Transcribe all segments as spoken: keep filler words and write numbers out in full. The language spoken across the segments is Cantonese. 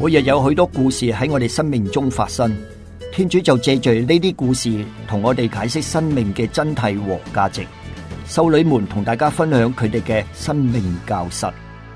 每日有許多故事喺我哋生命中發生，天主就借着呢啲故事同我哋解釋生命嘅真諦和價值。修女們同大家分享佢哋嘅生命教室。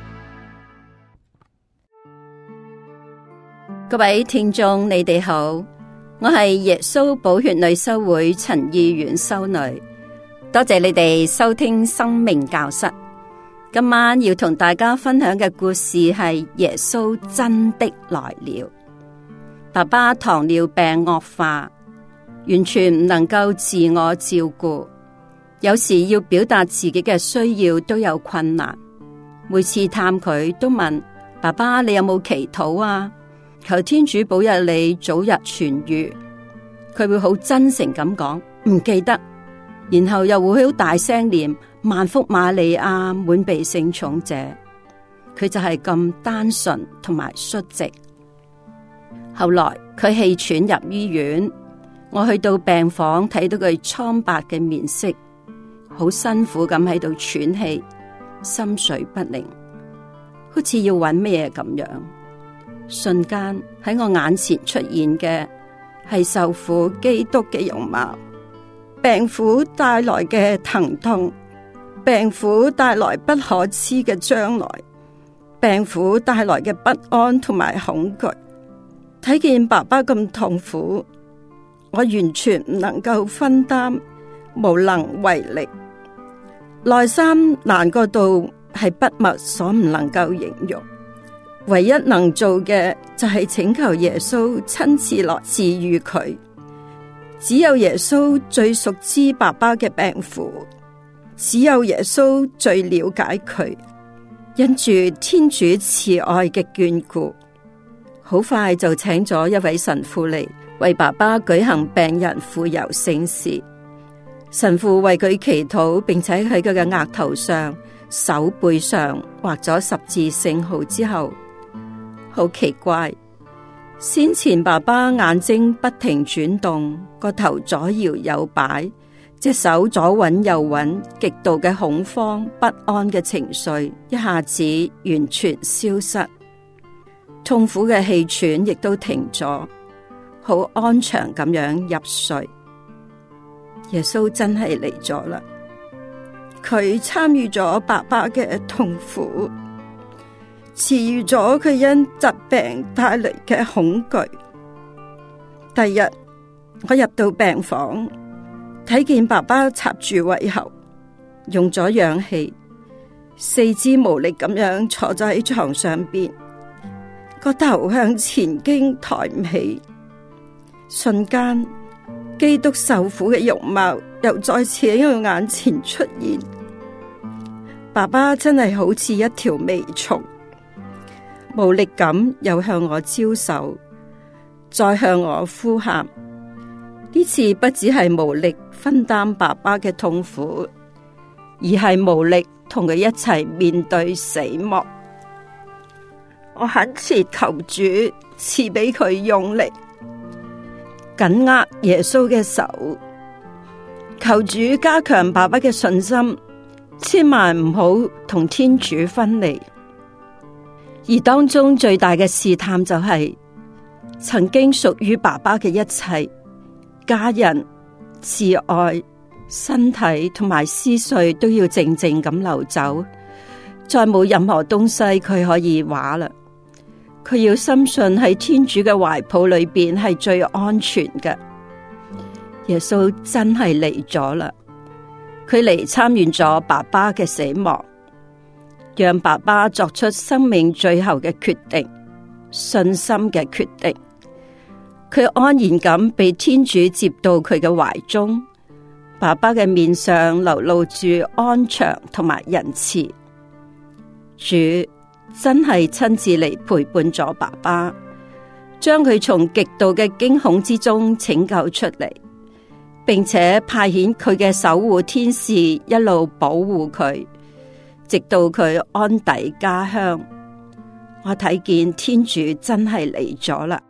各位聽眾，你哋好，我係耶穌寶血女修會陳意元修女，多謝你哋收聽生命教室。今晚要同大家分享嘅故事係耶穌真的來了。爸爸糖尿病惡化，完全唔能夠自我照顧，有時要表達自己嘅需要都有困難。每次探佢都問爸爸，你有冇祈禱啊？求天主保佑你早日痊癒。佢會好真誠咁講唔記得，然後又會好大聲念萬福瑪利亞滿被聖寵者。佢就係咁單純同埋率直。後來佢氣喘入醫院，我去到病房睇到佢蒼白嘅面色，好辛苦咁喺度喘氣，心緒不寧，好似要搵咩咁樣。瞬間喺我眼前出現嘅係受苦基督嘅容貌，病苦帶來嘅疼痛，病苦帶來不可知嘅將來，病苦帶來嘅不安同埋恐懼。睇見爸爸咁痛苦，我完全唔能夠分擔，無能為力，內心難過到係筆墨所唔能夠形容。唯一能做嘅就係請求耶穌親自來治癒佢。只有耶穌最熟知爸爸嘅病苦，只有耶穌最了解佢。因住天主慈愛嘅眷顧，好快就請咗一位神父嚟為爸爸舉行病人傅油聖事。神父為佢祈禱，並且喺佢嘅額頭上、手背上畫咗十字聖號之後，好奇怪，先前爸爸眼睛不停轉動，個頭左搖右擺，隻手左揾右揾，極度嘅恐慌不安嘅情緒一下子完全消失，痛苦嘅氣喘亦都停咗，好安詳咁樣入睡。耶穌真係嚟咗啦，佢參與咗爸爸嘅痛苦，治癒咗佢因疾病帶嚟嘅恐懼。第日我入到病房，睇見爸爸插住胃喉，用咗氧氣，四肢無力咁樣坐咗喺床上邊，個頭向前傾抬唔起。瞬間，基督受苦嘅容貌又再次喺我眼前出現。爸爸真係好似一條微蟲，無力咁又向我招手，再向我呼喊。呢次不只係無力分擔爸爸嘅痛苦，而係無力同佢一齊面對死亡。我懇切求主賜俾佢用力，緊握耶穌嘅手，求主加強爸爸嘅信心，千萬唔好同天主分離。而當中最大嘅試探就係、是、曾經屬於爸爸嘅一切家人、摯愛、身體同埋思緒都要靜靜咁流走，再冇任何東西佢可以話啦。佢要深信喺天主嘅懷抱裏邊係最安全嘅。耶穌真係嚟咗啦，佢嚟參與咗爸爸嘅死亡，讓爸爸作出生命最後嘅決定，信心嘅決定。佢安然咁被天主接到佢嘅懷中，爸爸嘅面上流露住安詳同埋仁慈。主真係親自嚟陪伴咗爸爸，將佢從極度嘅驚恐之中拯救出嚟，並且派遣佢嘅守護天使一路保護佢，直到佢安抵家鄉。我睇見天主真係嚟咗啦。